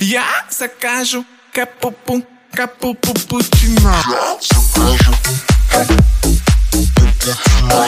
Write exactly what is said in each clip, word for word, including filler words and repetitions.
Я закажу капу-пу, капу-пу-пучино. Я закажу капучино.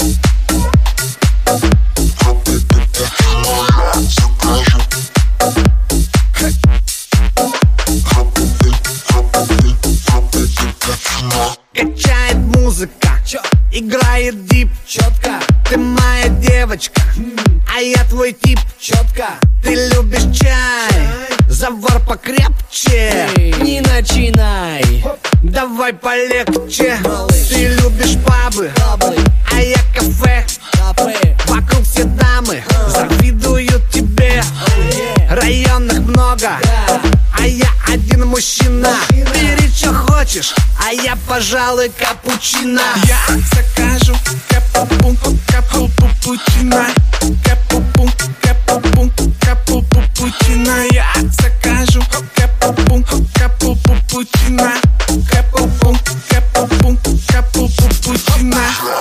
Качает музыка, играет дип, четко. Ты моя девочка, а я твой тип, четко. Ты любишь чай, завар покрепче. Не начинай, Давай полегче. малыш. Ты любишь пабы, Баблы, а я кафе. кафе, Вокруг все дамы завидуют тебе. Районных много, а я один мужчина. Бери, что хочешь, а я, пожалуй, капучино. Я закажу капу-пу, капу-пу-пучино. Капу-пу, капу-пу, капу-пу-пучино. Я закажу капу-пу, капу-пу-пучино. Капу-пу, капу-пу, капу-пу-пучино.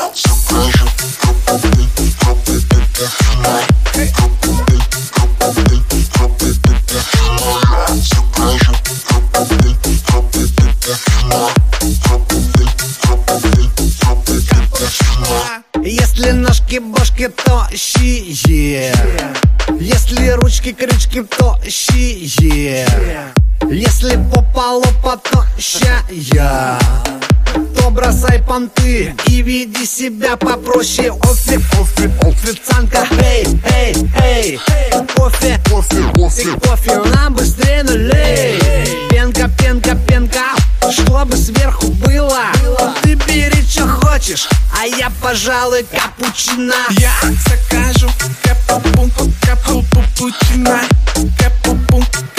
Если ножки-бошки тощие, если ручки-крючки тощие, если по полу потощая, то бросай понты и веди себя попроще. Офи, офи, официантка, эй, эй, эй, кофе, кофе, кофе, кофе, нам быстрее нулей. Пенка, пенка, пенка, чтобы сверху было. Ты бери, что хочешь, а я, пожалуй, капучино. Я закажу капу-пу, капу-пу-пучино. Капу-пу,